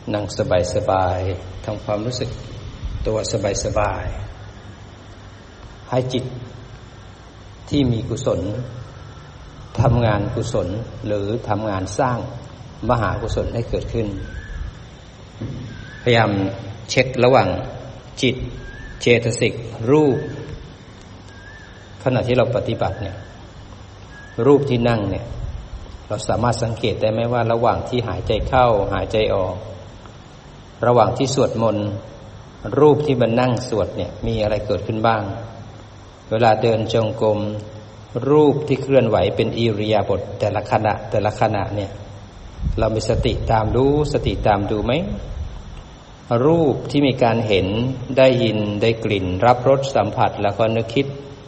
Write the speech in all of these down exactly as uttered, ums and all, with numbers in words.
นั่งสบายๆทำความรู้สึกตัวสบายๆให้จิตที่มีกุศลทำงานกุศลหรือทำงานสร้างมหากุศลให้เกิดขึ้นพยายามเช็คระหว่างจิตเจตสิกรูปขณะที่เราปฏิบัติเนี่ยรูปที่นั่งเนี่ยเราสามารถสังเกตได้ไหมว่าระหว่างที่หายใจเข้าหายใจออกระหว่างที่สวดมนต์รูปที่มันนั่งสวดเนี่ยมีอะไรเกิดขึ้นบ้างเวลาเดินจงกรมรูปที่เคลื่อนไหวเป็นอิริยาบถแต่ละขณะแต่ละขณะเนี่ยเรามีสติตามรู้สติตามดูไหมรูปที่มีการเห็นได้ยินได้กลิ่นรับรสสัมผัสแล้วก็นึกคิด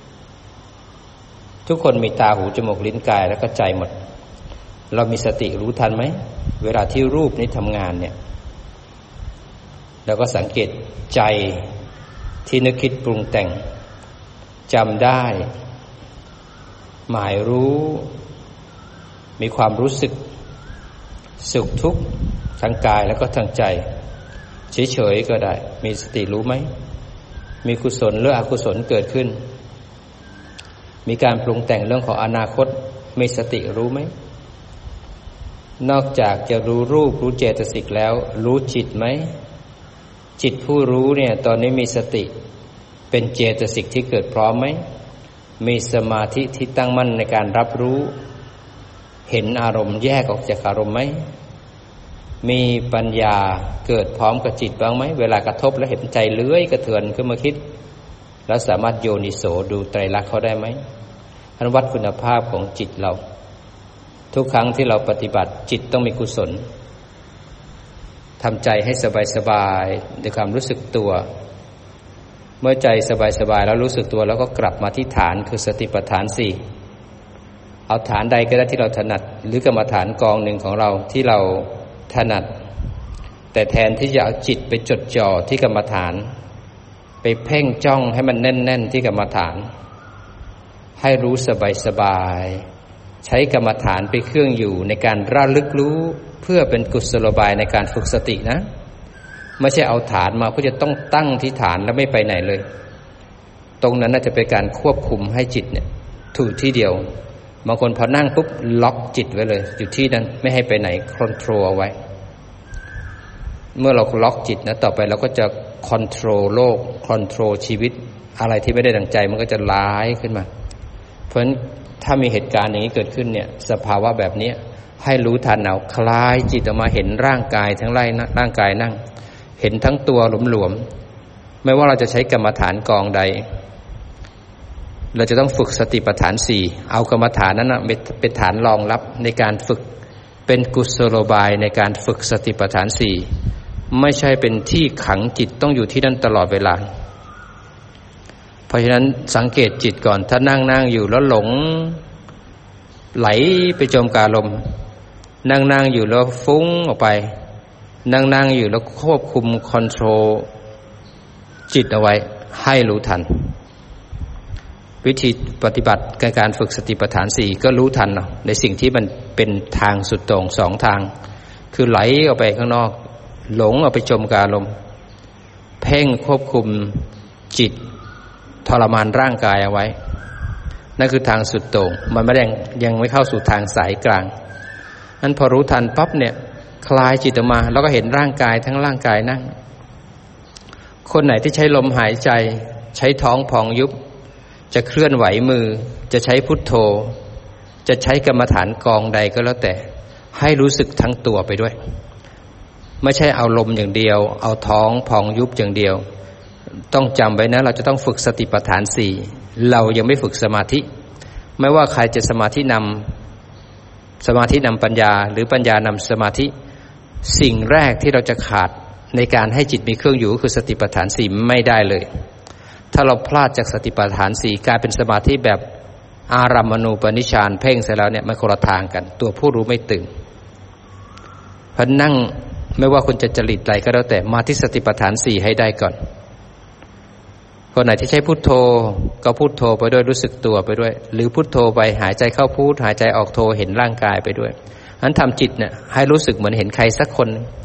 ทุกคนมีตาหูจมูกลิ้นกายแล้วก็ใจหมดเรามีสติรู้ทันไหมเวลาที่รูปนี้ทำงานเนี่ยเราก็สังเกตใจที่นึกคิดปรุงแต่งจำได้หมายรู้มีความรู้สึกสุขทุกข์ทางกายแล้วก็ทางใจเฉยๆก็ได้มีสติรู้ไหมมีกุศลหรืออกุศลเกิดขึ้นมีการปรุงแต่งเรื่องของอนาคตมีสติรู้ไหมนอกจากจะรู้รูปรู้เจตสิกแล้วรู้จิตไหมจิตผู้รู้เนี่ยตอนนี้มีสติเป็นเจตสิกที่เกิดพร้อมไหมมีสมาธิที่ตั้งมั่นในการรับรู้เห็นอารมณ์แยกออกจากอารมณ์ไหมมีปัญญาเกิดพร้อมกับจิตบ้างไหมเวลากระทบแล้วเห็นใจเลื้อยกระเทือนขึ้นมาคิดแล้วสามารถโยนิโสดูไตรลักษณ์เขาได้ไหมท่านวัดคุณภาพของจิตเราทุกครั้งที่เราปฏิบัติจิตต้องมีกุศลทำใจให้สบายๆด้วยความรู้สึกตัวเมื่อใจสบายๆแล้วรู้สึกตัวแล้วก็กลับมาที่ฐานคือสติปัฏฐานสี่เอาฐานใดก็ได้ที่เราถนัดหรือกรรมฐานกองหนึ่งของเราที่เราถนัดแต่แทนที่จะเอาจิตไปจดจ่อที่กรรมฐานไปเพ่งจ้องให้มันแน่นๆที่กรรมฐานให้รู้สบายๆใช้กรรมฐานเป็นเครื่องอยู่ในการระลึกรู้เพื่อเป็นกุศโลบายในการฝึกสตินะไม่ใช่เอาฐานมาเพื่อจะต้องตั้งที่ฐานแล้วไม่ไปไหนเลยตรงนั้นน่าจะเป็นการควบคุมให้จิตเนี่ยถูกที่เดียวบางคนพอนั่งปุ๊บล็อกจิตไว้เลยอยู่ที่นั้นไม่ให้ไปไหนคอนโทรลเอาไว้เมื่อเราล็อกจิตนะต่อไปเราก็จะคอนโทรลโลกคอนโทรลชีวิตอะไรที่ไม่ได้ดังใจมันก็จะร้ายขึ้นมาเพราะฉะนั้นถ้ามีเหตุการณ์อย่างนี้เกิดขึ้นเนี่ยสภาวะแบบนี้ให้รู้ทันเอาคลายจิตออกมาเห็นร่างกายทั้งไรนะร่างกายนั่งเห็นทั้งตัวหลวมๆไม่ว่าเราจะใช้กรรมฐานกองใดเราจะต้องฝึกสติปัฏฐานสี่เอากรรมฐานนั้นนะเป็นฐานรองรับในการฝึกเป็นกุศโลบายในการฝึกสติปัฏฐานสี่ไม่ใช่เป็นที่ขังจิตต้องอยู่ที่นั่นตลอดเวลาเพราะฉะนั้นสังเกตจิตก่อนถ้านั่งนั่งอยู่แล้วหลงไหลไปจมกับอารมณ์นั่งนั่งอยู่แล้วฟุ้งออกไปนั่งนั่งอยู่แล้วควบคุมคอนโทรลจิตเอาไว้ให้รู้ทันวิธีปฏิบัติการฝึกสติปัฏฐานสี่ก็รู้ทันเนาะในสิ่งที่มันเป็นทางสุดโต่งสองทางคือไหลออกไปข้างนอกหลงออกไปจมกับอารมณ์เพ่งควบคุมจิตทรมานร่างกายเอาไว้นั่นคือทางสุดโต่งมันไม่ได้ยังไม่เข้าสู่ทางสายกลางนั้นพอรู้ทันปั๊บเนี่ยคลายจิตออกมาแล้วก็เห็นร่างกายทั้งร่างกายนั่งคนไหนที่ใช้ลมหายใจใช้ท้องพองยุบจะเคลื่อนไหวมือจะใช้พุทโธจะใช้กรรมฐานกองใดก็แล้วแต่ให้รู้สึกทั้งตัวไปด้วยไม่ใช่เอาลมอย่างเดียวเอาท้องพองยุบอย่างเดียวต้องจำไว้นะเราจะต้องฝึกสติปัฏฐานสี่เรายังไม่ฝึกสมาธิไม่ว่าใครจะสมาธินำสมาธินำปัญญาหรือปัญญานำสมาธิสิ่งแรกที่เราจะขาดในการให้จิตมีเครื่องอยู่ก็คือสติปัฏฐานสี่ไม่ได้เลยถ้าเราพลาดจากสติปัฏฐานสี่กลายเป็นสมาธิแบบอารัมมณูปนิชฌานเพ่งเสร็จแล้วเนี่ยมันคนละทางกันตัวผู้รู้ไม่ตื่นเพราะนั่งไม่ว่าคุณจะจริตใดก็แล้วแต่มาที่สติปัฏฐานสี่ให้ได้ก่อนคนไหนที่ใช้พุทโธก็พุทโธไปด้วยรู้สึกตัวไปด้วยหรือพุทโธไปหายใจเข้าพุทหายใจออกโธเห็นร่างกายไปด้วยนั้นทำจิตเนี่ยให้รู้สึกเหมือนเห็นใครสักคน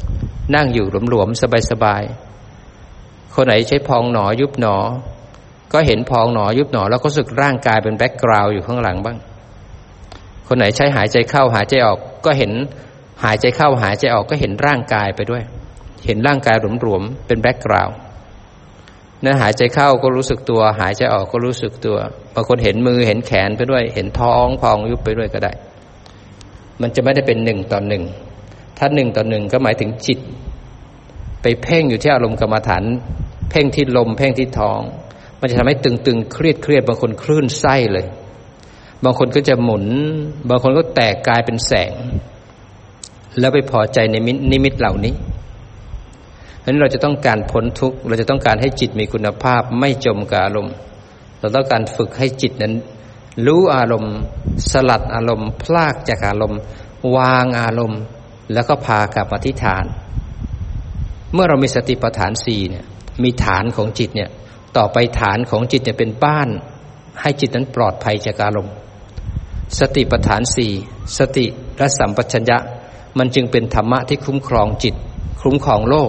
นั่งอยู่หลวมๆสบายๆคนไหนใช้พองหนอยุบหนอก็เห็นพองหนอยุบหนอแล้วก็รู้สึกร่างกายเป็นแบ็คกราวด์อยู่ข้างหลังบ้างคนไหนใช้หายใจเข้าหายใจออกก็เห็นหายใจเข้าหายใจออกก็เห็นร่างกายไปด้วยเห็นร่างกายหลวมๆเป็นแบ็คกราวด์นั่นหายใจเข้าก็รู้สึกตัวหายใจออกก็รู้สึกตัวบางคนเห็นมือเห็นแขนไปด้วยเห็นท้องพองยุบไปด้วยก็ได้มันจะไม่ได้เป็นหนึ่งต่อหนึ่งถ้าหนึ่งต่อหนึ่งก็หมายถึงจิตไปเพ่งอยู่ที่อารมณ์กรรมฐานเพ่งที่ลมเพ่งที่ท้องมันจะทำให้ตึงๆเครียดเครียดบางคนคลื่นไส้เลยบางคนก็จะหมุนบางคนก็แตกกลายเป็นแสงแล้วไปพอใจในนิมิตเหล่านี้เพราะฉะนั้นเราจะต้องการพ้นทุกข์เราจะต้องการให้จิตมีคุณภาพไม่จมกับอารมณ์เราต้องการฝึกให้จิตนั้นรู้อารมณ์สลัดอารมณ์พลากจากอารมณ์วางอารมณ์แล้วก็พากลับมาที่ฐานเมื่อเรามีสติปัฏฐานสี่เนี่ยมีฐานของจิตเนี่ยต่อไปฐานของจิตเนี่ยเป็นบ้านให้จิตนั้นปลอดภัยจากอารมณ์สติปัฏฐานสี่สติและสัมปชัญญะมันจึงเป็นธรรมะที่คุ้มครองจิตคุ้มครองโลก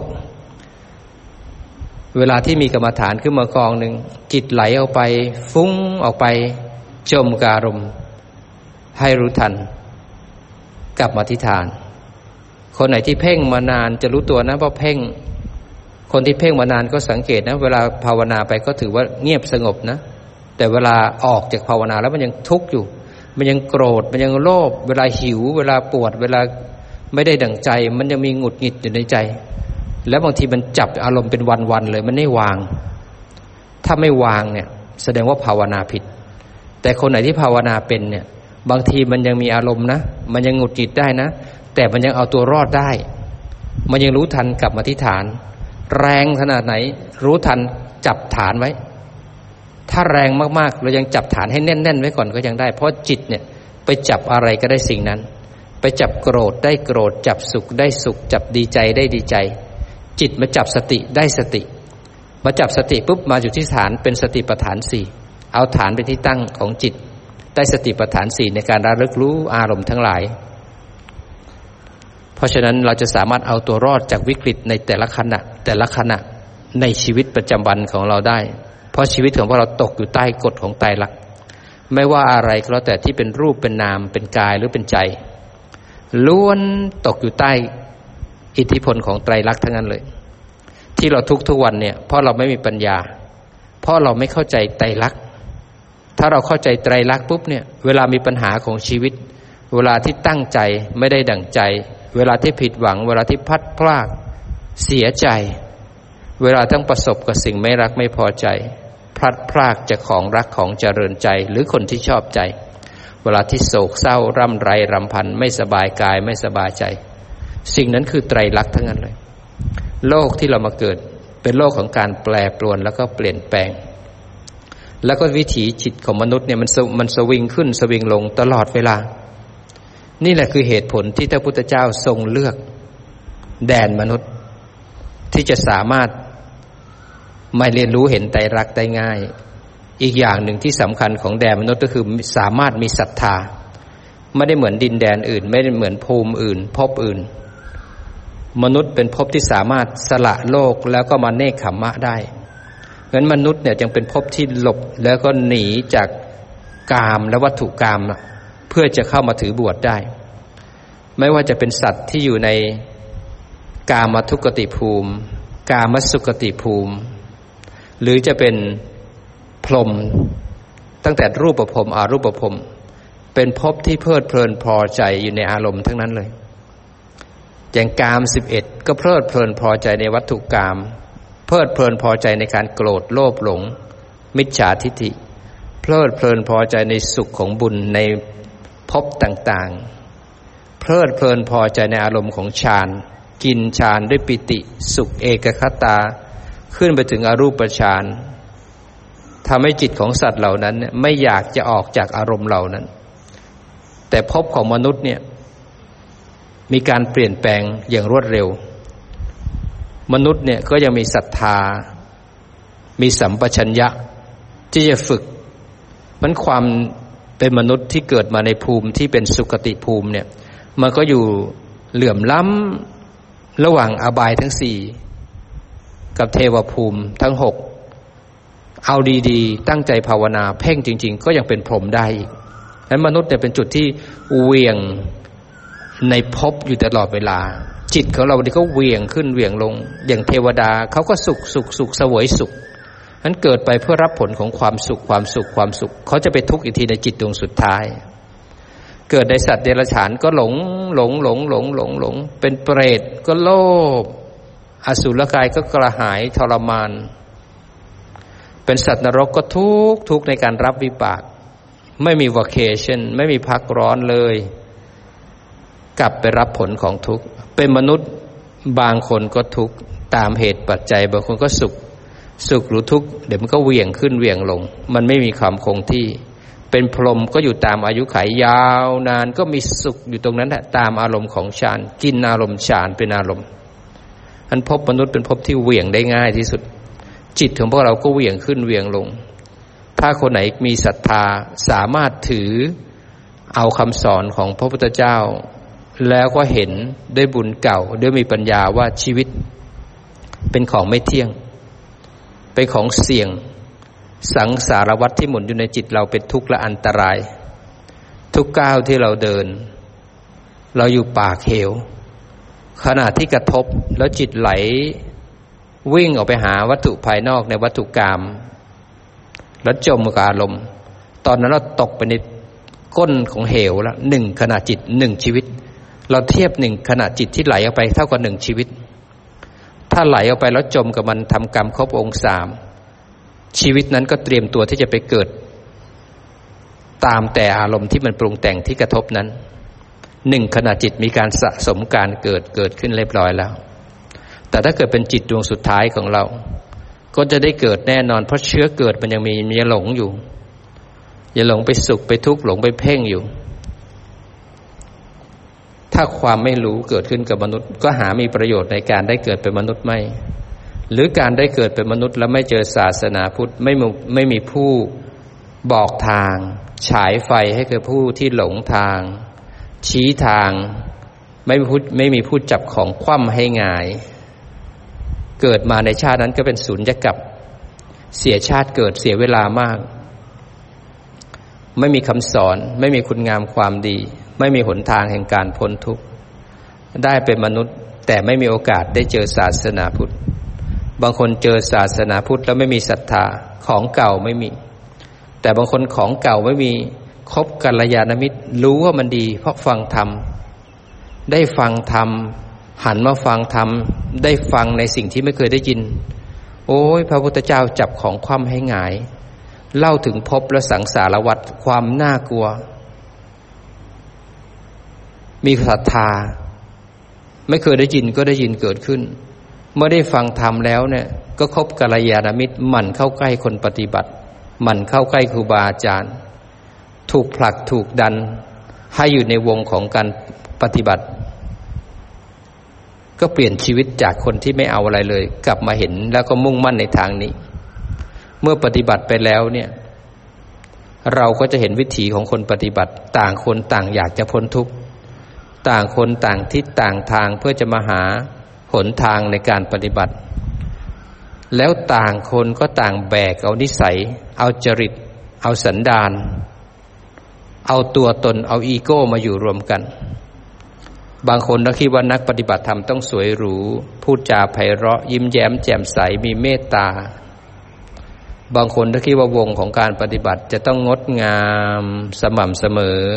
เวลาที่มีกรรมฐานขึ้นมากองหนึ่งจิตไหลออกไปฟุ้งออกไปจมกับอารมณ์ให้รู้ทันกลับมาที่ฐานคนไหนที่เพ่งมานานจะรู้ตัวนะว่าเพ่งคนที่เพ่งมานานก็สังเกตนะเวลาภาวนาไปก็ถือว่าเงียบสงบนะแต่เวลาออกจากภาวนาแล้วมันยังทุกข์อยู่มันยังโกรธมันยังโลภเวลาหิวเวลาปวดเวลาไม่ได้ดั่งใจมันยังมีหงุดหงิดอยู่ในใจแล้วบางทีมันจับอารมณ์เป็นวันๆเลยมันไม่วางถ้าไม่วางเนี่ยแสดงว่าภาวนาผิดแต่คนไหนที่ภาวนาเป็นเนี่ยบางทีมันยังมีอารมณ์นะมันยังหงุดหงิดได้นะแต่มันยังเอาตัวรอดได้มันยังรู้ทันกลับมาที่ฐานแรงขนาดไหนรู้ทันจับฐานไว้ถ้าแรงมากๆเรายังจับฐานให้แน่นๆไว้ก่อนก็ยังได้เพราะจิตเนี่ยไปจับอะไรก็ได้สิ่งนั้นไปจับโกรธได้โกรธจับสุขได้สุขจับดีใจได้ดีใจจิตมาจับสติได้สติมาจับสติปุ๊บมาอยู่ที่ฐานเป็นสติปัฏฐานสี่เอาฐานเป็นที่ตั้งของจิตได้สติปัฏฐานสี่ในการระลึกรู้อารมณ์ทั้งหลายเพราะฉะนั้นเราจะสามารถเอาตัวรอดจากวิกฤตในแต่ละขณะแต่ละขณะในชีวิตประจำวันของเราได้เพราะชีวิตของพวกเราตกอยู่ใต้กฎของไตรลักษณ์ไม่ว่าอะไรก็แล้วแต่ที่เป็นรูปเป็นนามเป็นกายหรือเป็นใจล้วนตกอยู่ใต้อิทธิพลของไตรลักษณ์ทั้งนั้นเลยที่เราทุกทุกวันเนี่ยเพราะเราไม่มีปัญญาเพราะเราไม่เข้าใจไตรลักษณ์ถ้าเราเข้าใจไตรลักษณ์ปุ๊บเนี่ยเวลามีปัญหาของชีวิตเวลาที่ตั้งใจไม่ได้ดั่งใจเวลาที่ผิดหวังเวลาที่พลัดพรากเสียใจเวลาต้องประสบกับสิ่งไม่รักไม่พอใจพลัดพรากจากของรักของเจริญใจหรือคนที่ชอบใจเวลาที่โศกเศร้าร่ำไรรำพันไม่สบายกายไม่สบายใจสิ่งนั้นคือไตรลักษณ์ทั้งนั้นเลยโลกที่เรามาเกิดเป็นโลกของการแปรปรวนแล้วก็เปลี่ยนแปลงแล้วก็วิถีจิตของมนุษย์เนี่ยมันมันสวิงขึ้นสวิงลงตลอดเวลานี่แหละคือเหตุผลที่พระพุทธเจ้าทรงเลือกแดนมนุษย์ที่จะสามารถมาเรียนรู้เห็นไตรลักษณ์ได้ง่ายอีกอย่างหนึ่งที่สำคัญของแดนมนุษย์ก็คือสามารถมีศรัทธาไม่ได้เหมือนดินแดนอื่นไม่ได้เหมือนภูมิอื่นภพอื่นมนุษย์เป็นภพที่สามารถสละโลกแล้วก็มาเนกขัมมะได้งั้นมนุษย์เนี่ยจึงเป็นภพที่หลบแล้วก็หนีจากกามและวัตถุกามเพื่อจะเข้ามาถือบวชได้ไม่ว่าจะเป็นสัตว์ที่อยู่ในกามทุกขติภูมิกามสุขติภูมิหรือจะเป็นพรหมตั้งแต่รูปภพอรูปภพเป็นภพที่เพลิดเพลินพอใจอยู่ในอารมณ์ทั้งนั้นเลยอย่างกามสิบเอ็ดก็เพลิดเพลินพอใจในวัตถุกามเพลิดเพลินพอใจในการโกรธโลภหลงมิจฉาทิฏฐิเพลิดเพลินพอใจในสุขของบุญในภพต่างๆเพลิดเพลินพอใจในอารมณ์ของฌานกินฌานด้วยปิติสุขเอกคตาขึ้นไปถึงอรูปฌานทำให้จิตของสัตว์เหล่านั้นไม่อยากจะออกจากอารมณ์เหล่านั้นแต่ภพของมนุษย์เนี่ยมีการเปลี่ยนแปลงอย่างรวดเร็วมนุษย์เนี่ยก็ยังมีศรัทธามีสัมปชัญญะที่จะฝึกมันความเป็นมนุษย์ที่เกิดมาในภูมิที่เป็นสุคติภูมิเนี่ยมันก็อยู่เหลื่อมล้ำระหว่างอบายทั้งสี่กับเทวภูมิทั้งหกเอาดีๆตั้งใจภาวนาเพ่งจริงๆก็ยังเป็นพรหมได้อีกฉะนั้นมนุษย์เนี่ยเป็นจุดที่เหวี่ยงในภพอยู่ตลอดเวลาจิตของเราที่เขาเหวี่ยงขึ้นเหวี่ยงลงอย่างเทวดาเขาก็สุขสุขสุขเสวยสุขนั้นเกิดไปเพื่อรับผลของความสุขความสุขความสุขเขาจะไปทุกข์อีกทีในจิตดวงสุดท้ายเกิดในสัตว์เดรัจฉานก็หลงหลงหลงหลงหลงหลงเป็นเปรตก็โลภอสุรกายก็กระหายทรมานเป็นสัตว์นรกก็ทุกข์ทุกข์ในการรับวิบากไม่มีวาเคชั่นไม่มีพักร้อนเลยกลับไปรับผลของทุกข์เป็นมนุษย์บางคนก็ทุกข์ตามเหตุปัจจัยบางคนก็สุขสุขหรือทุกข์เดี๋ยวมันก็เหวี่ยงขึ้นเหวี่ยงลงมันไม่มีความคงที่เป็นพรหมก็อยู่ตามอายุขัยยาวนานก็มีสุขอยู่ตรงนั้นแหละตามอารมณ์ของฌานกินอารมณ์ฌานเป็นอารมณ์อันภพมนุษย์เป็นภพที่เหวี่ยงได้ง่ายที่สุดจิตของพวกเราก็เหวี่ยงขึ้นเหวี่ยงลงถ้าคนไหนมีศรัทธาสามารถถือเอาคำสอนของพระพุทธเจ้าแล้วก็เห็นด้วยบุญเก่าด้วยมีปัญญาว่าชีวิตเป็นของไม่เที่ยงเป็นของเสี่ยงสังสารวัฏที่หมุนอยู่ในจิตเราเป็นทุกข์และอันตรายทุกก้าวที่เราเดินเราอยู่ปากเหวขณะที่กระทบแล้วจิตไหลวิ่งออกไปหาวัตถุภายนอกในวัตถุกรรมแล้วจมกับอารมณ์ตอนนั้นเราตกไปในก้นของเหวแล้วหนึ่งขณะจิตหนึ่งชีวิตเราเทียบหนึ่งขณะจิตที่ไหลออกไปเท่ากับหนึ่งชีวิตถ้าไหลออกไปแล้วจมกับมันทำกรรมครบองค์สามชีวิตนั้นก็เตรียมตัวที่จะไปเกิดตามแต่อารมณ์ที่มันปรุงแต่งที่กระทบนั้นหนึ่งขณะจิตมีการสะสมการเกิดเกิดขึ้นเรียบร้อยแล้วแต่ถ้าเกิดเป็นจิตดวงสุดท้ายของเราก็จะได้เกิดแน่นอนเพราะเชื้อเกิดมันยังมีมีหลงอยู่อย่าหลงไปสุขไปทุกข์หลงไปเพ่งอยู่ถ้าความไม่รู้เกิดขึ้นกับมนุษย์ก็หามีประโยชน์ในการได้เกิดเป็นมนุษย์ไม่หรือการได้เกิดเป็นมนุษย์แล้วไม่เจอศาสนาพุทธไม่มีไม่มีผู้บอกทางฉายไฟให้กับผู้ที่หลงทางชี้ทางไม่มีผู้ไม่มีผู้จับของคว่ำให้หงายเกิดมาในชาตินั้นก็เป็นสูญญกรรมเสียชาติเกิดเสียเวลามากไม่มีคำสอนไม่มีคุณงามความดีไม่มีหนทางแห่งการพ้นทุกข์ได้เป็นมนุษย์แต่ไม่มีโอกาสได้เจอศาสนาพุทธบางคนเจอศาสนาพุทธแล้วไม่มีศรัทธาของเก่าไม่มีแต่บางคนของเก่าไม่มีคบกัลยาณมิตรรู้ว่ามันดีเพราะฟังธรรมได้ฟังธรรมหันมาฟังธรรมได้ฟังในสิ่งที่ไม่เคยได้ยินโอ้ยพระพุทธเจ้าจับของคว่ำให้หงายเล่าถึงภพและสังสารวัฏความน่ากลัวมีศรัทธาไม่เคยได้ยินก็ได้ยินเกิดขึ้นเมื่อได้ฟังธรรมแล้วเนี่ยก็คบกัลยาณมิตรหมั่นเข้าใกล้คนปฏิบัติหมั่นเข้าใกล้ครูบาอาจารย์ถูกผลักถูกดันให้อยู่ในวงของการปฏิบัติก็เปลี่ยนชีวิตจากคนที่ไม่เอาอะไรเลยกลับมาเห็นแล้วก็มุ่งมั่นในทางนี้เมื่อปฏิบัติไปแล้วเนี่ยเราก็จะเห็นวิถีของคนปฏิบัติต่างคนต่างอยากจะพ้นทุกข์ต่างคนต่างทิศต่างทางเพื่อจะมาหาหนทางในการปฏิบัติแล้วต่างคนก็ต่างแบกเอานิสัยเอาจริตเอาสันดานเอาตัวตนเอาอีโก้มาอยู่รวมกันบางคนก็คิดว่านักปฏิบัติธรรมต้องสวยหรูพูดจาไพเราะยิ้มแย้มแจ่มใสมีเมตตาบางคนก็คิดว่าวงของการปฏิบัติจะต้องงดงามสม่ำเสมอ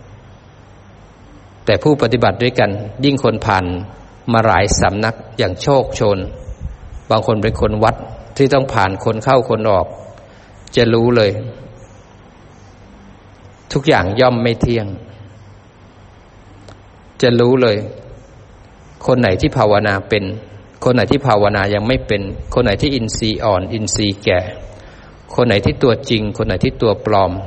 แต่ผู้ปฏิบัติด้วยกันยิ่งคนผ่านมาหลายสำนักอย่างโชคโชนบางคนเป็นคนวัดที่ต้องผ่านคนเข้าคนออกจะรู้เลยทุกอย่างย่อมไม่เที่ยงจะรู้เลยคนไหนที่ภาวนาเป็นคนไหนที่ภาวนายังไม่เป็นคนไหนที่อินทรีย์อ่อนอินทรีย์แก่คนไหนที่ตัวจริงคนไหนที่ตัวปลอม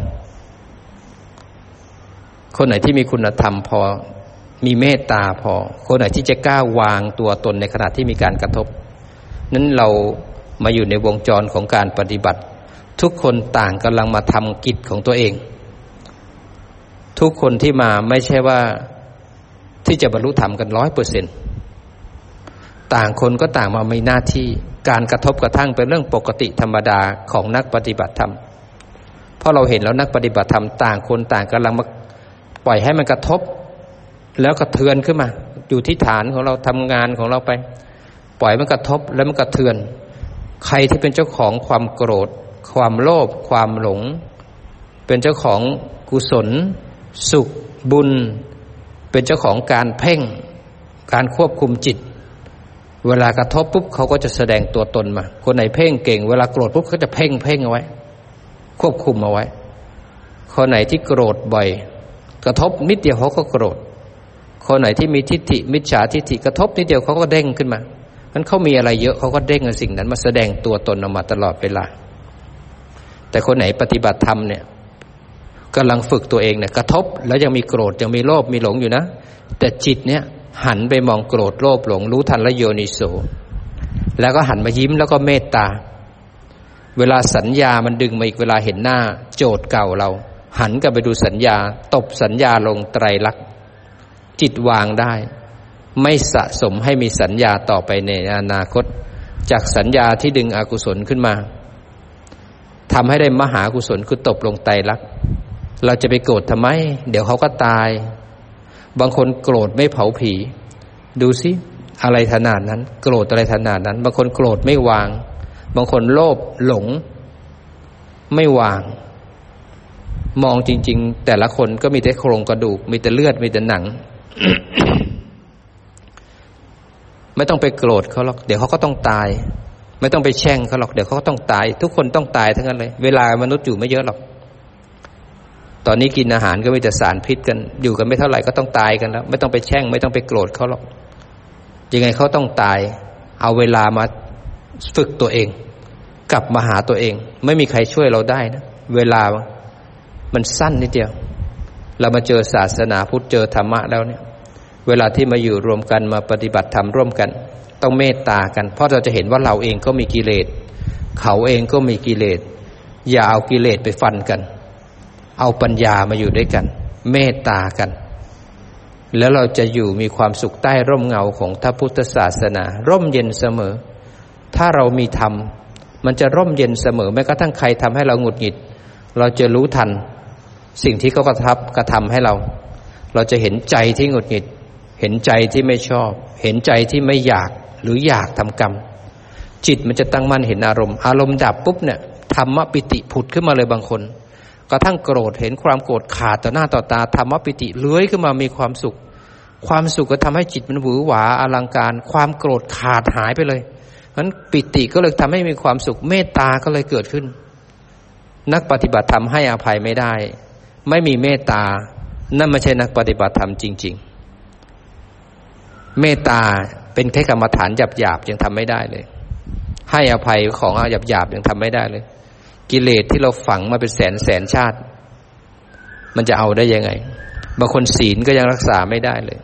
คนไหนที่มีคุณธรรมพอมีเมตตาพอคนไหนที่จะกล้าวางตัวตนในขณะที่มีการกระทบนั้นเรามาอยู่ในวงจรของการปฏิบัติทุกคนต่างกำลังมาทำกิจของตัวเองทุกคนที่มาไม่ใช่ว่าที่จะบรรลุธรรมกัน ร้อยเปอร์เซ็นต์ต่างคนก็ต่างมามีหน้าที่การกระทบกระทั่งเป็นเรื่องปกติธรรมดาของนักปฏิบัติธรรมเพราะเราเห็นแล้วนักปฏิบัติธรรมต่างคนต่างกำลังมาปล่อยให้มันกระทบแล้วกระเทือนขึ้นมาอยู่ที่ฐานของเราทำงานของเราไปปล่อยมันกระทบแล้วมันกระเทือนใครที่เป็นเจ้าของความโกรธความโลภความหลงเป็นเจ้าของกุศลสุขบุญเป็นเจ้าของการเพ่งการควบคุมจิตเวลากระทบปุ๊บเขาก็จะแสดงตัวตนมาคนไหนเพ่งเก่งเวลาโกรธปุ๊บเขาจะเพ่งเพ่งเอาไว้ควบคุมเอาไว้คนไหนที่โกรธบ่อยกระทบนิดเดียวเขาก็โกรธคนไหนที่มีทิฏฐิมิจฉาทิฏฐิกระทบนิดเดียวเขาก็เด้งขึ้นมางั้นเขามีอะไรเยอะเขาก็เด้งเอาสิ่งนั้นมาแสดงตัวตนออกมาตลอดเวลาแต่คนไหนปฏิบัติธรรมเนี่ยกำลังฝึกตัวเองเนี่ยกระทบแล้วยังมีโกรธยังมีโลภมีหลงอยู่นะแต่จิตเนี่ยหันไปมองโกรธโลภหลงรู้ทันและโยนิโสแล้วก็หันมายิ้มแล้วก็เมตตาเวลาสัญญามันดึงมาอีกเวลาเห็นหน้าโจทย์เก่าเราหันกลับไปดูสัญญาตบสัญญาลงไตรลักษณ์จิตวางได้ไม่สะสมให้มีสัญญาต่อไปในอนาคตจากสัญญาที่ดึงอกุศลขึ้นมาทำให้ได้มหากุศลคือตบลงไตรลักษณ์เราจะไปโกรธทำไมเดี๋ยวเขาก็ตายบางคนโกรธไม่เผาผีดูสิอะไรขนาดนั้นโกรธอะไรขนาดนั้นบางคนโกรธไม่วางบางคนโลภหลงไม่วางมองจริงๆแต่ละคนก็มีแต่โครงกระดูกมีแต่เลือดมีแต่หนัง ไม่ต้องไปโกรธเขาหรอกเดี๋ยวเขาก็ต้องตายไม่ต้องไปแช่งเขาหรอกเดี๋ยวเขาก็ต้องตายทุกคนต้องตายทั้งนั้นเลยเวลามนุษย์อยู่ไม่เยอะหรอกตอนนี้กินอาหารก็มีแต่สารพิษกันอยู่กันไม่เท่าไหร่ก็ต้องตายกันแล้วไม่ต้องไปแช่งไม่ต้องไปโกรธเขาหรอกยังไงเขาต้องตายเอาเวลามาฝึกตัวเองกลับมาหาตัวเองไม่มีใครช่วยเราได้นะเวลามันสั้นนิดเดียวเรามาเจอศาสนาพุทธเจอธรรมะแล้วเนี่ยเวลาที่มาอยู่รวมกันมาปฏิบัติธรรมร่วมกันต้องเมตตากันเพราะเราจะเห็นว่าเราเองก็มีกิเลสเขาเองก็มีกิเลสอย่าเอากิเลสไปฟันกันเอาปัญญามาอยู่ด้วยกันเมตตากันแล้วเราจะอยู่มีความสุขใต้ร่มเงาของพระพุทธศาสนาร่มเย็นเสมอถ้าเรามีธรรมมันจะร่มเย็นเสมอแม้กระทั่งใครทำให้เราหงุดหงิดเราจะรู้ทันสิ่งที่เขากระทำกระทำให้เราเราจะเห็นใจที่หงุดหงิดเห็นใจที่ไม่ชอบเห็นใจที่ไม่อยากหรืออยากทำกรรมจิตมันจะตั้งมั่นเห็นอารมณ์อารมณ์ดับปุ๊บเนี่ยธรรมปิติผุดขึ้นมาเลยบางคนกระทั่งโกรธเห็นความโกรธขาดต่อหน้าต่อตาธรรมปิติเลื้อยขึ้นมามีความสุขความสุขก็ทำให้จิตมันหวือหวาอลังการความโกรธขาดหายไปเลยเพราะฉะนั้นปิติก็เลยทำให้มีความสุขเมตตาก็เลยเกิดขึ้นนักปฏิบัติธรรมให้อภัยไม่ได้ไม่มีเมตตานั่นไม่ใช่นักปฏิบัติธรรมจริงๆเมตตาเป็นแค่กรรมฐานหยาบๆยังทำไม่ได้เลยให้อภัยของหยาบๆยังทำไม่ได้เลยกิเลสที่เราฝังมาเป็นแสนแสนชาติมันจะเอาได้ยังไงบางคนศีลก็ยังรักษาไม่ได้เลย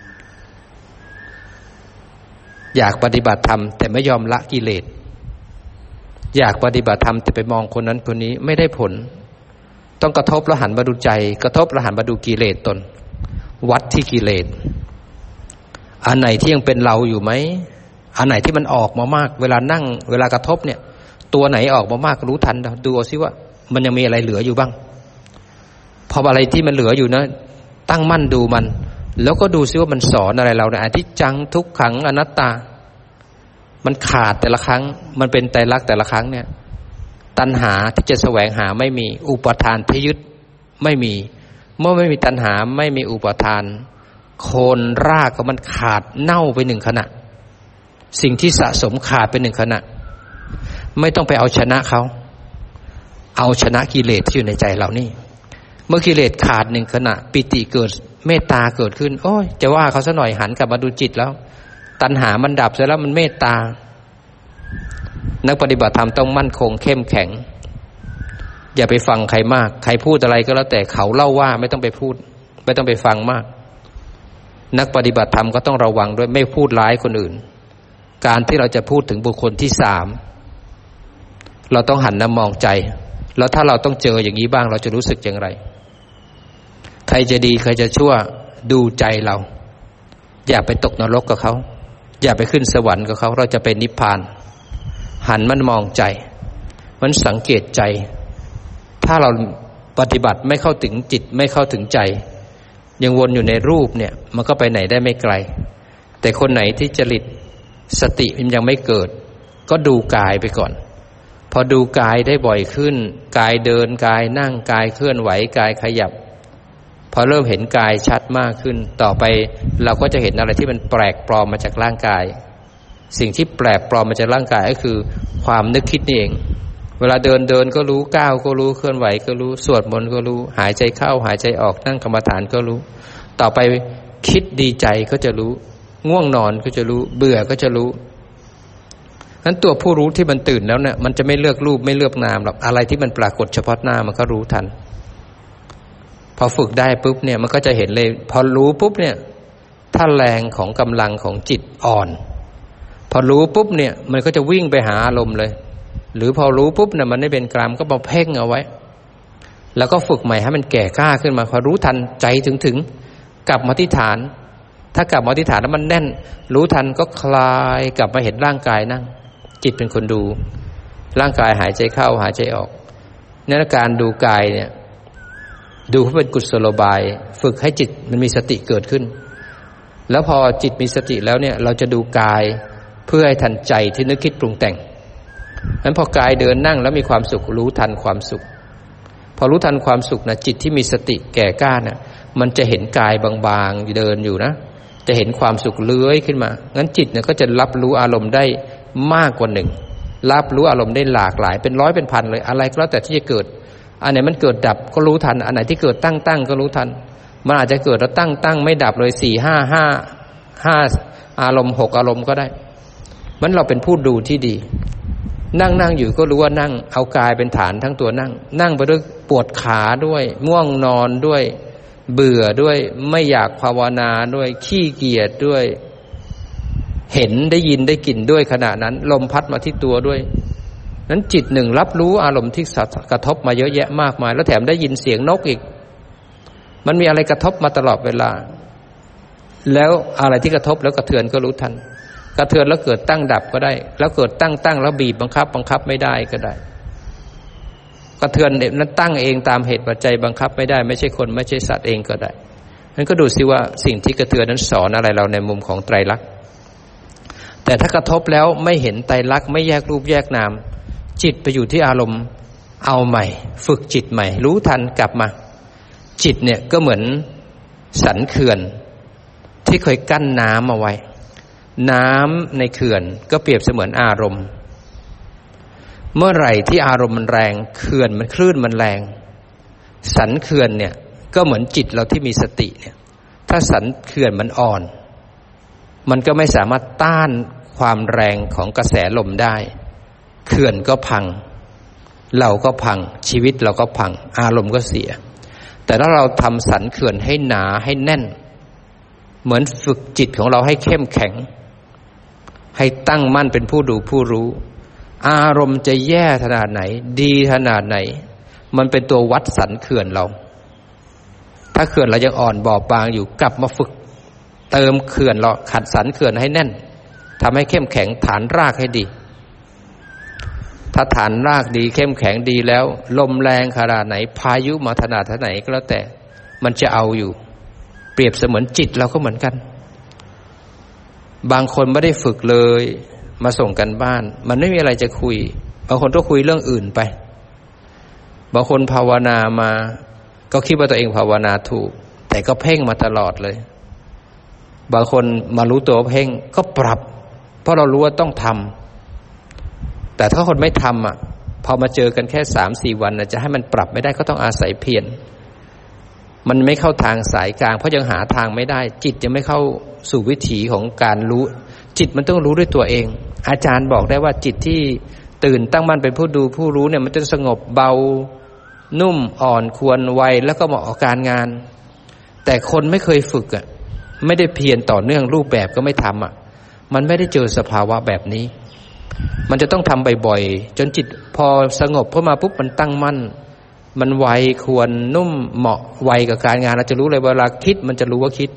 อยากปฏิบัติธรรมแต่ไม่ยอมละกิเลสอยากปฏิบัติธรรมแต่ไปมองคนนั้นคนนี้ไม่ได้ผลต้องกระทบแล้วหันมาดูใจกระทบแล้วหันมาดูกิเลสตนวัดที่กิเลสอันไหนที่ยังเป็นเราอยู่ไหมอันไหนที่มันออกมามากเวลานั่งเวลากระทบเนี่ยตัวไหนออกมามากรู้ทันดูเอาซิว่ามันยังมีอะไรเหลืออยู่บ้างพออะไรที่มันเหลืออยู่นะตั้งมั่นดูมันแล้วก็ดูซิว่ามันสอนอะไรเราเนี่ยอนิจจังทุกขังอนัตตามันขาดแต่ละครั้งมันเป็นไตรลักษณ์แต่ละครั้งเนี่ยตัณหาที่จะแสวงหาไม่มีอุปทานที่ยึดไม่มีเมื่อไม่มีตัณหาไม่มีอุปทานโคนรากของมันขาดเน่าไปหนึ่งขณะสิ่งที่สะสมขาดไปหนึ่งขณะไม่ต้องไปเอาชนะเขาเอาชนะกิเลสที่อยู่ในใจเรานี่เมื่อกิเลสขาดหนึ่งขณะปิติเกิดเมตตาเกิดขึ้นโอ้ยจะว่าเขาซะหน่อยหันกลับมาดูจิตแล้วตัณหามันดับเสร็จแล้วมันเมตตานักปฏิบัติธรรมต้องมั่นคงเข้มแข็งอย่าไปฟังใครมากใครพูดอะไรก็แล้วแต่เขาเล่าว่าไม่ต้องไปพูดไม่ต้องไปฟังมากนักปฏิบัติธรรมก็ต้องระวังด้วยไม่พูดร้ายคนอื่นการที่เราจะพูดถึงบุคคลที่สามเราต้องหันมามองใจแล้วถ้าเราต้องเจออย่างนี้บ้างเราจะรู้สึกอย่างไรใครจะดีใครจะชั่วดูใจเราอย่าไปตกนรกกับเขาอย่าไปขึ้นสวรรค์กับเขาเราจะเป็นนิพพานหันมันมองใจมันสังเกตใจถ้าเราปฏิบัติไม่เข้าถึงจิตไม่เข้าถึงใจยังวนอยู่ในรูปเนี่ยมันก็ไปไหนได้ไม่ไกลแต่คนไหนที่จริตสติมันยังไม่เกิดก็ดูกายไปก่อนพอดูกายได้บ่อยขึ้นกายเดินกายนั่งกายเคลื่อนไหวกายขยับพอเริ่มเห็นกายชัดมากขึ้นต่อไปเราก็จะเห็นอะไรที่มันแปลกปลอมมาจากร่างกายสิ่งที่แปลกปลอมมาจากร่างกายก็คือความนึกคิดนี่เองเวลาเดินเดินก็รู้ก้าวก็รู้เคลื่อนไหวก็รู้สวดมนต์ก็รู้หายใจเข้าหายใจออกนั่งกรรมฐานก็รู้ต่อไปคิดดีใจก็จะรู้ง่วงนอนก็จะรู้เบื่อก็จะรู้นั้นตัวผู้รู้ที่มันตื่นแล้วเนี่ยมันจะไม่เลือกรูปไม่เลือกนามหรอกอะไรที่มันปรากฏเฉพาะหน้ามันก็รู้ทันพอฝึกได้ปุ๊บเนี่ยมันก็จะเห็นเลยพอรู้ปุ๊บเนี่ยถ้าแรงของกำลังของจิตอ่อนพอรู้ปุ๊บเนี่ยมันก็จะวิ่งไปหาอารมณ์เลยหรือพอรู้ปุ๊บเนี่ยมันไม่เป็นกลางก็มาเพ่งเอาไว้แล้วก็ฝึกใหม่ให้มันแก่กล้าขึ้นมาพอรู้ทันใจถึงถึงกลับมาที่ฐานถ้ากลับมาที่ฐานแล้วมันแน่นรู้ทันก็คลายกลับมาเห็นร่างกายนั่งจิตเป็นคนดูร่างกายหายใจเข้าหายใจออกในการดูกายเนี่ยดูเพื่อเป็นกุศโลบายฝึกให้จิตมันมีสติเกิดขึ้นแล้วพอจิตมีสติแล้วเนี่ยเราจะดูกายเพื่อให้ทันใจที่นึกคิดปรุงแต่งนั้นพอกายเดินนั่งแล้วมีความสุขรู้ทันความสุขพอรู้ทันความสุขนะจิตที่มีสติแก่กล้านะมันจะเห็นกายบางๆเดินอยู่นะจะเห็นความสุขเลื้อยขึ้นมางั้นจิตเนี่ยก็จะรับรู้อารมณ์ได้มากกว่าหนึ่งรับรู้อารมณ์ได้หลากหลายเป็นร้อยเป็นพันเลยอะไรก็แล้วแต่ที่จะเกิดอันไหนมันเกิดดับก็รู้ทันอันไหนที่เกิดตั้งตั้งก็รู้ทันมันอาจจะเกิดแล้วตั้งตั้งไม่ดับเลยสี่ห้าห้าห้าอารมณ์หกอารมณ์ก็ได้มันเราเป็นผู้ดูที่ดีนั่งนั่งอยู่ก็รู้ว่านั่งเอากายเป็นฐานทั้งตัวนั่งนั่งไปด้วยปวดขาด้วยง่วงนอนด้วยเบื่อด้วยไม่อยากภาวนาด้วยขี้เกียจด้วยเห็นได้ยินได้กลิ่นด้วยขณะนั้นลมพัดมาที่ตัวด้วยนั้นจิตหนึ่งรับรู้อารมณ์ที่กระทบมาเยอะแยะมากมายแล้วแถมได้ยินเสียงนกอีกมันมีอะไรกระทบมาตลอดเวลาแล้วอะไรที่กระทบแล้วกระเทือนก็รู้ทันกระเทือนแล้วเกิดตั้งดับก็ได้แล้วเกิดตั้งตั้งแล้วบีบบังคับบังคับไม่ได้ก็ได้กระเทือนนั้นตั้งเองตามเหตุปัจจัยบังคับไม่ได้ไม่ใช่คนไม่ใช่สัตว์เองก็ได้นั้นก็ดูซิว่าสิ่งที่กระเทือนนั้นสอนอะไรเราในมุมของไตรลักษณ์แต่ถ้ากระทบแล้วไม่เห็นไตรลักษณ์ไม่แยกรูปแยกนามจิตไปอยู่ที่อารมณ์เอาใหม่ฝึกจิตใหม่รู้ทันกลับมาจิตเนี่ยก็เหมือนสันเขื่อนที่เคยกั้นน้ำเอาไว้น้ำในเขื่อนก็เปรียบเสมือนอารมณ์เมื่อไหร่ที่อารมณ์มันแรงเขื่อนมันคลื่นมันแรงสันเขื่อนเนี่ยก็เหมือนจิตเราที่มีสติเนี่ยถ้าสันเขื่อนมันอ่อนมันก็ไม่สามารถต้านความแรงของกระแสลมได้เขื่อนก็พังเราก็พังชีวิตเราก็พังอารมณ์ก็เสียแต่ถ้าเราทำสันเขื่อนให้หนาให้แน่นเหมือนฝึกจิตของเราให้เข้มแข็งให้ตั้งมั่นเป็นผู้ดูผู้รู้อารมณ์จะแย่ขนาดไหนดีขนาดไหนมันเป็นตัววัดสันเขื่อนเราถ้าเขื่อนเรายังอ่อนบอบบางอยู่กลับมาฝึกเติมเขื่อนเราขัดสันเขื่อนให้แน่นทำให้เข้มแข็งฐานรากให้ดีถ้าฐานรากดีเข้มแข็งดีแล้วลมแรงขนาดไหนพายุมาขนาดไหนก็แล้วแต่มันจะเอาอยู่เปรียบเสมือนจิตเราก็เหมือนกันบางคนไม่ได้ฝึกเลยมาส่งกันบ้านมันไม่มีอะไรจะคุยบางคนก็คุยเรื่องอื่นไปบางคนภาวนามาก็คิดว่าตัวเองภาวนาถูกแต่ก็เพ่งมาตลอดเลยบางคนมารู้ตัวเพ่งก็ปรับเพราะเรารู้ว่าต้องทำแต่ถ้าคนไม่ทำอ่ะพอมาเจอกันแค่ สามสี่ วันจะให้มันปรับไม่ได้ก็ต้องอาศัยเพียรมันไม่เข้าทางสายกลางเพราะยังหาทางไม่ได้จิตยังไม่เข้าสู่วิถีของการรู้จิตมันต้องรู้ด้วยตัวเองอาจารย์บอกได้ว่าจิตที่ตื่นตั้งมั่นเป็นผู้ดูผู้รู้เนี่ยมันจะสงบเบานุ่มอ่อนควรไวแล้วก็เหมาะกับการงานแต่คนไม่เคยฝึกอ่ะไม่ได้เพียรต่อเนื่องรูปแบบก็ไม่ทำอ่ะมันไม่ได้เจอสภาวะแบบนี้มันจะต้องทำบ่อยๆจนจิตพอสงบเข้ามาปุ๊บมันตั้งมั่นมันไวควรนุ่มเหมาะไวกับการงานเราจะรู้เลยเวลาคิดมันจะรู้ว่าคิด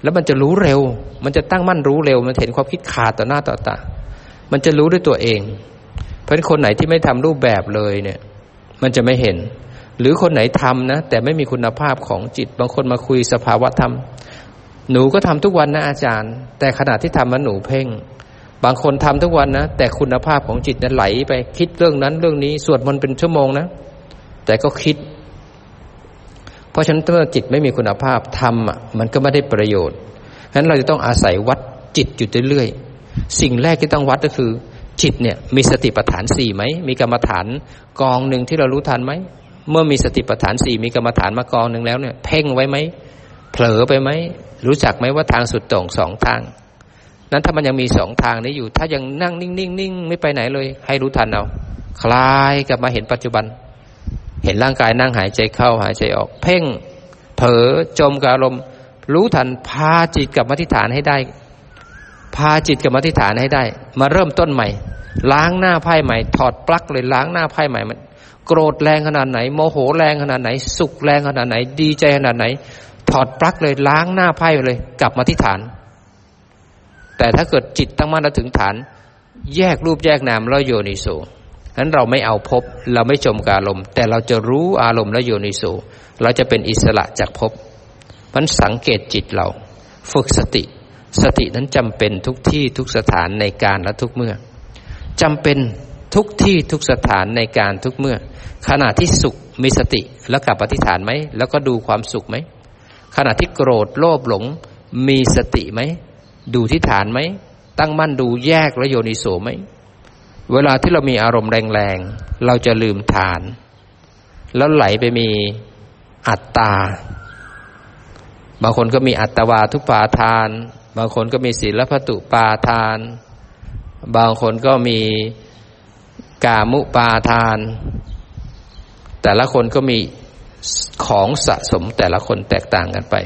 แล้วมันจะรู้เร็วมันจะตั้งมั่นรู้เร็วมันเห็นความคิดขาดต่อหน้าต่อตามันจะรู้ด้วยตัวเองเพราะฉะนั้นคนไหนที่ไม่ทำรูปแบบเลยเนี่ยมันจะไม่เห็นหรือคนไหนทำนะแต่ไม่มีคุณภาพของจิตบางคนมาคุยสภาวะธรรมหนูก็ทำทุกวันนะอาจารย์แต่ขณะที่ทำมันหนูเพ่งบางคนทำทุกวันนะแต่คุณภาพของจิตนั้นไหลไปคิดเรื่องนั้นเรื่องนี้สวดมนต์เป็นชั่วโมงนะแต่ก็คิดเพราะฉะนั้นเมื่อจิตไม่มีคุณภาพทำอ่ะมันก็ไม่ได้ประโยชน์ฉะนั้นเราจะต้องอาศัยวัดจิตอยู่เรื่อยๆสิ่งแรกที่ต้องวัดก็คือจิตเนี่ยมีสติปัฏฐานสี่ไหมมีกรรมฐานกองหนึ่งที่เรารู้ทันไหมเมื่อมีสติปัฏฐานสี่มีกรรมฐานมากองหนึ่งแล้วเนี่ยเพ่งไว้ไหมเผลอไปไหมรู้จักไหมว่าทางสุดโต่งสองทางนั้นถ้ามันยังมีสองทางนี้อยู่ถ้ายังนั่งนิ่งๆนิ่งไม่ไปไหนเลยให้รู้ทันเอาคลายกลับมาเห็นปัจจุบันเห็นร่างกายนั่งหายใจเข้าหายใจออกเพ่งเผลอจมกับอารมณ์รู้ทันพาจิตกลับมาที่ฐานให้ได้พาจิตกลับมาที่ฐานให้ได้มาเริ่มต้นใหม่ล้างหน้าไพ่ใหม่ถอดปลั๊กเลยล้างหน้าไพ่ใหม่มันโกรธแรงขนาดไหนโมโหแรงขนาดไหนสุขแรงขนาดไหนดีใจขนาดไหนถอดปลั๊กเลยล้างหน้าไพ่เลยกลับมาที่ฐานแต่ถ้าเกิดจิตตั้งมั่นแล้วถึงฐานแยกรูปแยกนามแล้วโยนิโสนั้นเราไม่เอาภพเราไม่จมกับอารมณ์แต่เราจะรู้อารมณ์และโยนิโสเราจะเป็นอิสระจากภพมันสังเกตจิตเราฝึกสติสตินั้นจำเป็นทุกที่ทุกสถานในการและทุกเมื่อจำเป็นทุกที่ทุกสถานในการทุกเมื่อขณะที่สุขมีสติแล้วกลับอธิษฐานไหมแล้วก็ดูความสุขไหมขณะที่โกรธโลภหลงมีสติไหมดูที่ฐานไหมตั้งมั่นดูแยกและโยนิโสไหมเวลาที่เรามีอารมณ์แรงๆเราจะลืมฐานแล้วไหลไปมีอัตตาบางคนก็มีอัตตวาทุปาทานบางคนก็มีศีลพัตุปาทานบางคนก็มีกามุปาทานแต่ละคนก็มีของสะสมแต่ละคนแตกต่างกันไป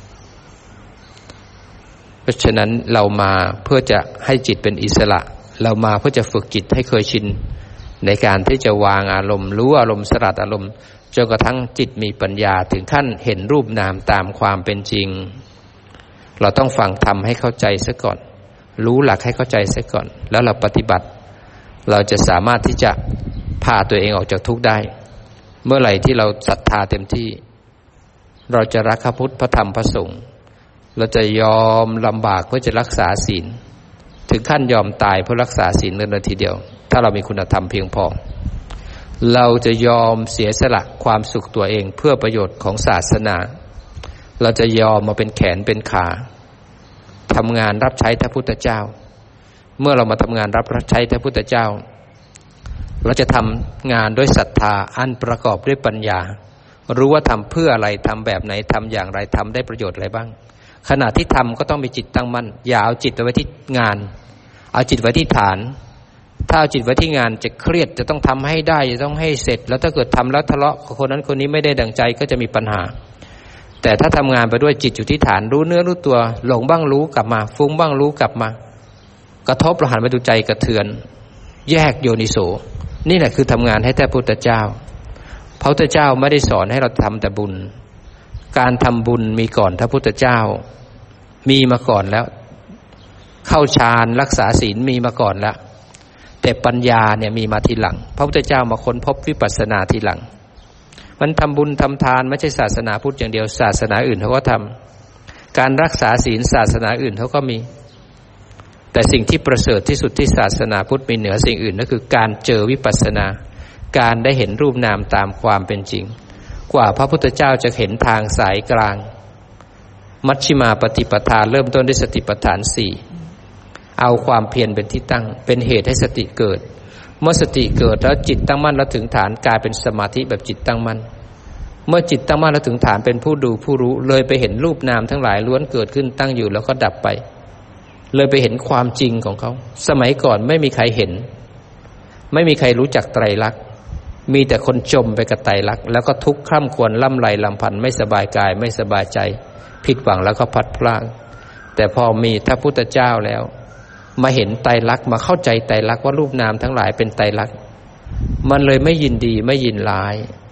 เพราะฉะนั้นเรามาเพื่อจะให้จิตเป็นอิสระเรามาเพื่อจะฝึกจิตให้เคยชินในการที่จะวางอารมณ์รู้อารมณ์สลัดอารมณ์จนกระทั่งจิตมีปัญญาถึงขั้นเห็นรูปนามตามความเป็นจริงเราต้องฟังธรรมให้เข้าใจซะก่อนรู้หลักให้เข้าใจซะก่อนแล้วเราปฏิบัติเราจะสามารถที่จะพาตัวเองออกจากทุกข์ได้เมื่อไหร่ที่เราศรัทธาเต็มที่เราจะรักพระพุทธพระธรรมพระสงฆ์เราจะยอมลำบากเพื่อจะรักษาศีลถึงขั้นยอมตายเพื่อรักษาศีลเลยทีเดียวถ้าเรามีคุณธรรมเพียงพอเราจะยอมเสียสละความสุขตัวเองเพื่อประโยชน์ของศาสนาเราจะยอมมาเป็นแขนเป็นขาทำงานรับใช้พระพุทธเจ้าเมื่อเรามาทำงานรับใช้พระพุทธเจ้าเราจะทำงานด้วยศรัทธาอันประกอบด้วยปัญญารู้ว่าทำเพื่ออะไรทำแบบไหนทำอย่างไรทำได้ประโยชน์อะไรบ้างขณะที่ทำก็ต้องมีจิตตั้งมั่นอย่าเอาจิตไว้ที่งานเอาจิตไว้ที่ฐานถ้าเอาจิตไว้ที่งานจะเครียดจะต้องทำให้ได้จะต้องให้เสร็จแล้วถ้าเกิดทำแล้วทะเลาะกับคนนั้นคนนี้ไม่ได้ดั่งใจก็จะมีปัญหาแต่ถ้าทำงานไปด้วยจิตอยู่ที่ฐานรู้เนื้อรู้ตัวหลงบ้างรู้กลับมาฟุ้งบ้างรู้กลับมากระทบเราหันไปดูใจกระเทือนแยกโยนิโสนี่แหละคือทำงานให้พระพุทธเจ้าพระพุทธเจ้าไม่ได้สอนให้เราทำแต่บุญการทำบุญมีก่อนพระพุทธเจ้ามีมาก่อนแล้วเข้าฌานรักษาศีลมีมาก่อนแล้วแต่ปัญญาเนี่ยมีมาทีหลังพระพุทธเจ้ามาค้นพบวิปัสสนาทีหลังมันทำบุญทำทานไม่ใช่ศาสนาพุทธอย่างเดียวศาสนาอื่นเขาก็ทำการรักษาศีลศาสนาอื่นเขาก็มีแต่สิ่งที่ประเสริฐที่สุดที่ศาสนาพุทธมีเหนือสิ่งอื่นก็คือการเจอวิปัสสนาการได้เห็นรูปนามตามความเป็นจริงกว่าพระพุทธเจ้าจะเห็นทางสายกลางมัชฌิมาปฏิปทาเริ่มต้นด้วยสติปัฏฐานสี่เอาความเพียรเป็นที่ตั้งเป็นเหตุให้สติเกิดเมื่อสติเกิดแล้วจิตตั้งมั่นแล้วถึงฐานกลายเป็นสมาธิแบบจิตตั้งมั่นเมื่อจิตตั้งมั่นแล้วถึงฐานเป็นผู้ดูผู้รู้เลยไปเห็นรูปนามทั้งหลายล้วนเกิดขึ้นตั้งอยู่แล้วก็ดับไปเลยไปเห็นความจริงของเขาสมัยก่อนไม่มีใครเห็นไม่มีใครรู้จักไตรลักษณ์มีแต่คนจมไปกับไตรลักษณ์แล้วก็ทุกข์คร่ำครวญล่ำไรลำพันธ์ไม่สบายกายไม่สบายใจผิดหวังแล้วก็พลัดพรากแต่พอมีพระพุทธเจ้าแล้วมาเห็นไตรลักษณ์มาเข้าใจไตรลักษณ์ว่ารูปนามทั้งหลายเป็นไตรลักษณ์มันเลยไม่ยินดีไม่ยินร้าย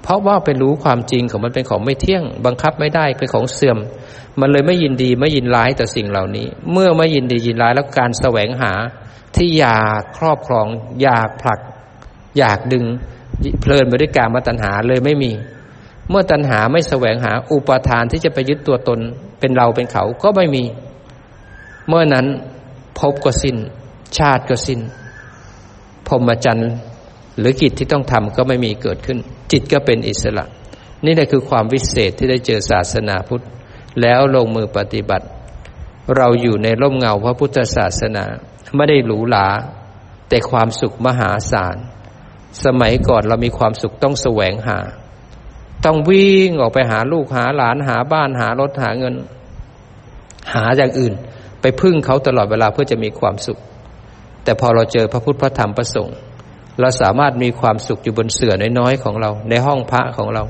เพราะว่าไปรู้ความจริงของมันเป็นของไม่เที่ยงบังคับไม่ได้เป็นของเสื่อมมันเลยไม่ยินดีไม่ยินร้ายต่อสิ่งเหล่านี้เมื่อไม่ยินดียินร้ายแล้วการแสวงหาที่อยากครอบครองอยากผลักอยากดึงเพลินไปด้วยกามตัณหาเลยไม่มีเมื่อตัณหาไม่แสวงหาอุปาทานที่จะไปยึดตัวตนเป็นเราเป็นเขาก็ไม่มีเมื่อนั้นภพก็สิ้นชาติก็สิ้นพรหมจรรย์หรือกิจที่ต้องทำก็ไม่มีเกิดขึ้นจิตก็เป็นอิสระนี่แหละคือความวิเศษที่ได้เจอศาสนาพุทธแล้วลงมือปฏิบัติเราอยู่ในร่มเงาพระพุทธศาสนาไม่ได้หรูหราแต่ความสุขมหาศาลสมัยก่อนเรามีความสุขต้องแสวงหาต้องวิ่งออกไปหาลูกหาหลานหาบ้านหารถหาเงินหาอย่างอื่นไปพึ่งเขาตลอดเวลาเพื่อจะมีความสุขแต่พอเราเจอพระพุทธพระธรรมพระสงฆ์เราสามารถมีความสุขอยู่บนเสื่อน้อยๆของเราในห้องพระของเรา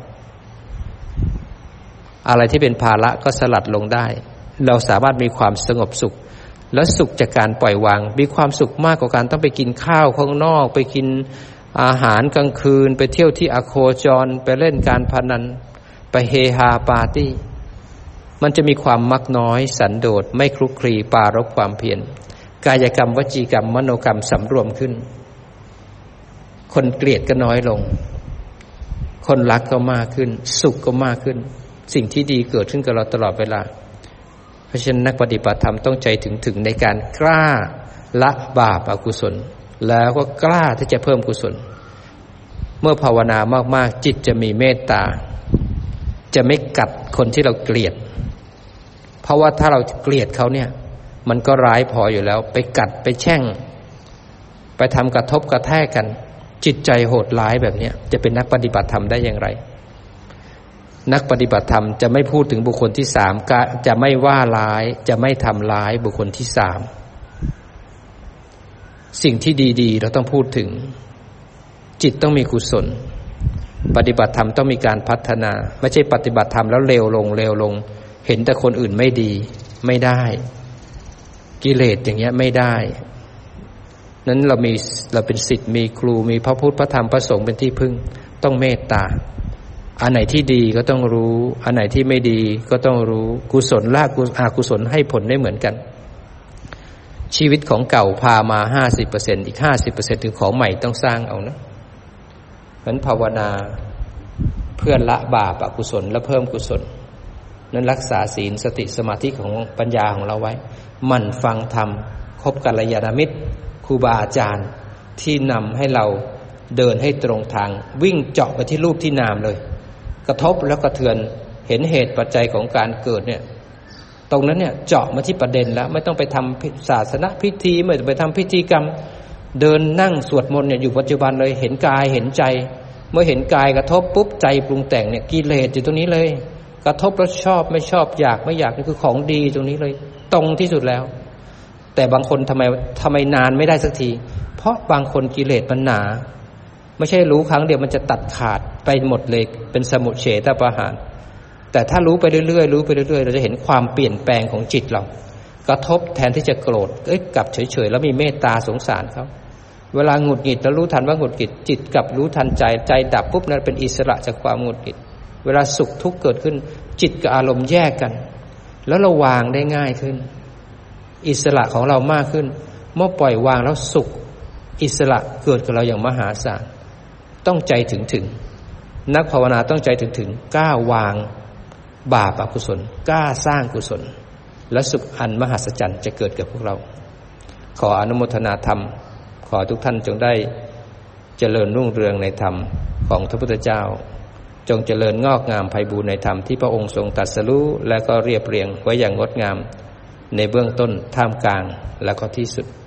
อะไรที่เป็นภาระก็สลัดลงได้เราสามารถมีความสงบสุขและสุขจากการปล่อยวางมีความสุขมากกว่าการต้องไปกินข้าวข้างนอกไปกินอาหารกลางคืนไปเที่ยวที่อโคจรไปเล่นการพนันไปเฮฮาปาร์ตี้มันจะมีความมักน้อยสันโดษไม่คลุกคลีปรารภความเพียรกายกรรมวจีกรรมมโนกรรมสำรวมขึ้นคนเกลียดก็น้อยลงคนรักก็มากขึ้นสุขก็มากขึ้นสิ่งที่ดีเกิดขึ้นกับเราตลอดเวลาเพราะฉะนั้นนักปฏิบัติธรรมต้องใจถึงถึงในการกล้าละบาปอกุศลแล้วก็กล้าที่จะเพิ่มกุศลเมื่อภาวนามากๆจิตจะมีเมตตาจะไม่กัดคนที่เราเกลียดเพราะว่าถ้าเราเกลียดเขาเนี่ยมันก็ร้ายพออยู่แล้วไปกัดไปแช่งไปทำกระทบกระแทกกันจิตใจโหดร้ายแบบนี้จะเป็นนักปฏิบัติธรรมได้อย่างไรนักปฏิบัติธรรมจะไม่พูดถึงบุคคลที่สามจะไม่ว่าร้ายจะไม่ทำร้ายบุคคลที่สามสิ่งที่ดีๆเราต้องพูดถึงจิตต้องมีกุศลปฏิบัติธรรมต้องมีการพัฒนาไม่ใช่ปฏิบัติธรรมแล้วเลวลงเลวลงเห็นแต่คนอื่นไม่ดีไม่ได้กิเลสอย่างเงี้ยไม่ได้นั้นเรามีเราเป็นศิษย์มีครูมีพระพุทธพระธรรมพระสงฆ์เป็นที่พึ่งต้องเมตตาอันไหนที่ดีก็ต้องรู้อันไหนที่ไม่ดีก็ต้องรู้กุศลละอกุศลให้ผลได้เหมือนกันชีวิตของเก่าพามา ห้าสิบเปอร์เซ็นต์ อีก ห้าสิบเปอร์เซ็นต์ ถึงของใหม่ต้องสร้างเอานะนั้นภาวนาเพื่อละบาปอกุศลและเพิ่มกุศลนั้นรักษาศีลสติสมาธิของปัญญาของเราไว้หมั่นฟังธรรมคบกัลยาณมิตรครูบาอาจารย์ที่นำให้เราเดินให้ตรงทางวิ่งเจาะไปที่รูปที่นามเลยกระทบแล้วกระเทือนเห็นเหตุปัจจัยของการเกิดเนี่ยตรงนั้นเนี่ยเจาะมาที่ประเด็นแล้วไม่ต้องไปทำศาสนพิธีไม่ต้องไปทำพิธีกรรมเดินนั่งสวดมนต์เนี่ยอยู่ปัจจุบันเลยเห็นกายเห็นใจเมื่อเห็นกายกระทบปุ๊บใจปรุงแต่งเนี่ยกิเลสอยู่ตรงนี้เลยกระทบแล้วชอบไม่ชอบอยากไม่อยากนี่คือของดีตรงนี้เลยตรงที่สุดแล้วแต่บางคนทำไมทำไมนานไม่ได้สักทีเพราะบางคนกิเลสมันหนาไม่ใช่รู้ครั้งเดียวมันจะตัดขาดไปหมดเลยเป็นสมุจเฉทประหารแต่ถ้ารู้ไปเรื่อยๆรู้ไปเรื่อยๆเราจะเห็นความเปลี่ยนแปลงของจิตเรากระทบแทนที่จะโกรธเอ้ยกลับเฉยๆแล้วมีเมตตาสงสารเขาเวลาหงุดหงิดแล้วรู้ทันว่าหงุดหงิดจิตกลับรู้ทันใจใจดับปุ๊บนั้นเป็นอิสระจากความหงุดหงิดเวลาสุขทุกข์เกิดขึ้นจิตกับอารมณ์แยกกันแล้วเราวางได้ง่ายขึ้นอิสระของเรามากขึ้นเมื่อปล่อยวางแล้วสุขอิสระเกิดกับเราอย่างมหาศาลต้องใจถึงถึงนักภาวนาต้องใจถึงถึงกล้าวางบาปอกุศลกล้าสร้างกุศลและสุขอันมหัศจรรย์จะเกิดกับพวกเราขออนุโมทนาธรรมขอทุกท่านจงได้เจริญรุ่งเรืองในธรรมของพระพุทธเจ้าจงเจริญงอกงามไพบูลย์ในธรรมที่พระองค์ทรงตรัสรู้และก็เรียบเรียงไว้อย่างงดงามในเบื้องต้นท่ามกลางและก็ที่สุด